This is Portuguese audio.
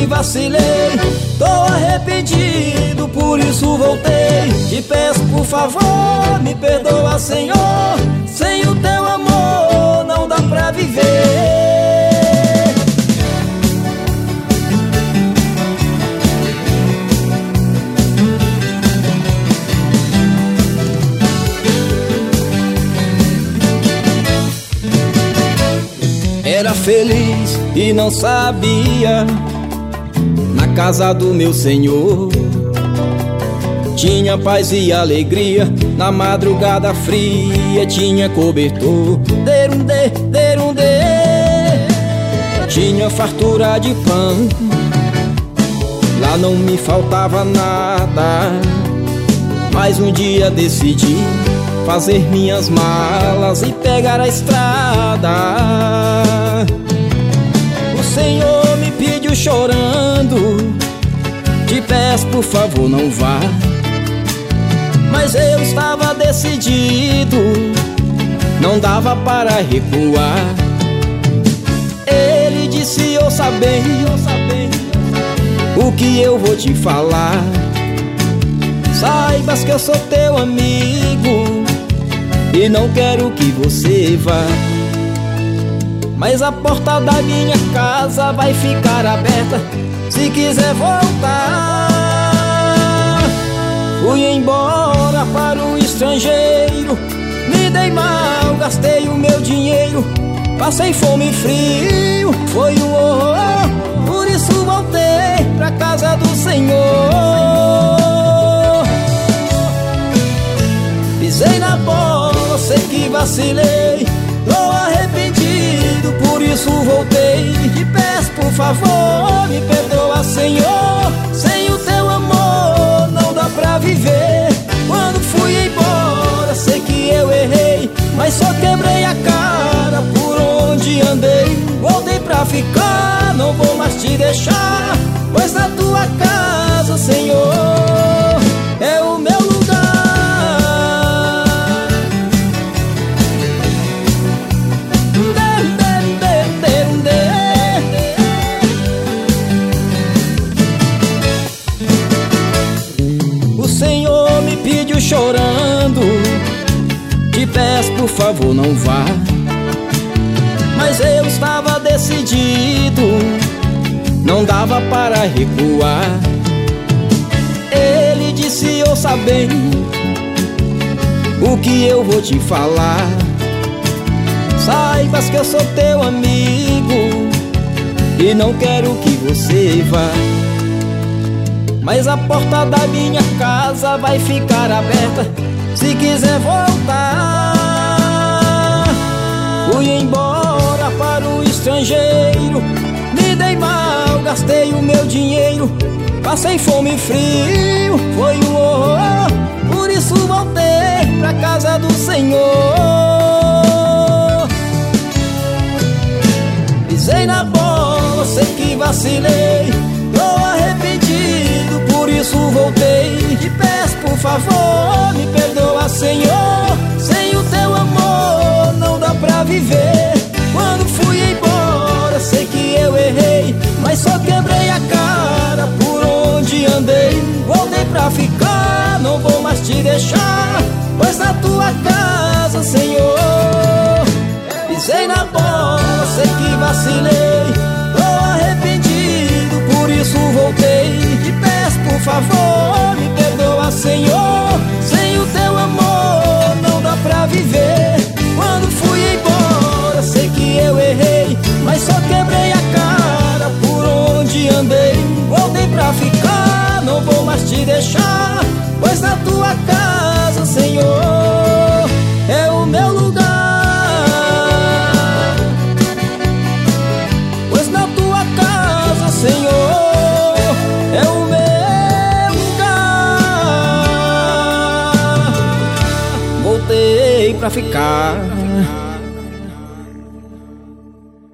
que vacilei, tô arrependido, por isso voltei. Te peço por favor, me perdoa, Senhor. Sem o teu amor não dá pra viver. Era feliz e não sabia, na casa do meu Senhor tinha paz e alegria, na madrugada fria tinha cobertor. Derundê, derundê, tinha fartura de pão, lá não me faltava nada. Mas um dia decidi fazer minhas malas e pegar a estrada. O Senhor me pediu chorando, te peço por favor não vá. Mas eu estava decidido, não dava para recuar. Ele disse, ouça bem, o que eu vou te falar. Saibas que eu sou teu amigo e não quero que você vá. Mas a porta da minha casa vai ficar aberta se quiser voltar. Fui embora para o estrangeiro, me dei mal, gastei o meu dinheiro, passei fome e frio, foi um horror. Por isso voltei pra casa do Senhor. Pisei na bola, sei que vacilei, tô arrependido, por isso voltei. Te peço por favor, me perdoa, Senhor. Sem o teu amor não dá pra viver. Quando fui embora, sei que eu errei, mas só quebrei a cara por onde andei. Voltei pra ficar, não vou mais te deixar, pois na tua casa, Senhor, é o meu lugar. O Senhor me pediu chorando, te peço por favor não vá. Mas eu estava decidido, não dava para recuar. Ele disse, ouça bem, o que eu vou te falar. Saibas que eu sou teu amigo e não quero que você vá. Mas a porta da minha casa vai ficar aberta se quiser voltar. Fui embora para o estrangeiro, me dei mal, gastei o meu dinheiro, passei fome e frio, foi um horror. Por isso voltei pra casa do Senhor. Pisei na bola, sei que vacilei, tô arrependido, por isso voltei. Te peço por favor, me perdoa, Senhor. Sem o teu amor não dá pra viver. Quando fui embora, sei que eu errei, mas só quebrei a cara por onde andei. Voltei pra ficar, não vou mais te deixar, pois na tua casa, Senhor, pisei na bola, sei que vacilei, tô arrependido, por isso voltei. Te peço por favor, me perdoa, Senhor. Sem o teu amor não dá pra viver. Quando fui embora, sei que eu errei, mas só quebrei a cara por onde andei. Voltei pra ficar, não vou mais te deixar, pois na tua casa, Senhor, é o meu lugar. Pois na tua casa, Senhor, é o meu lugar. Voltei pra ficar,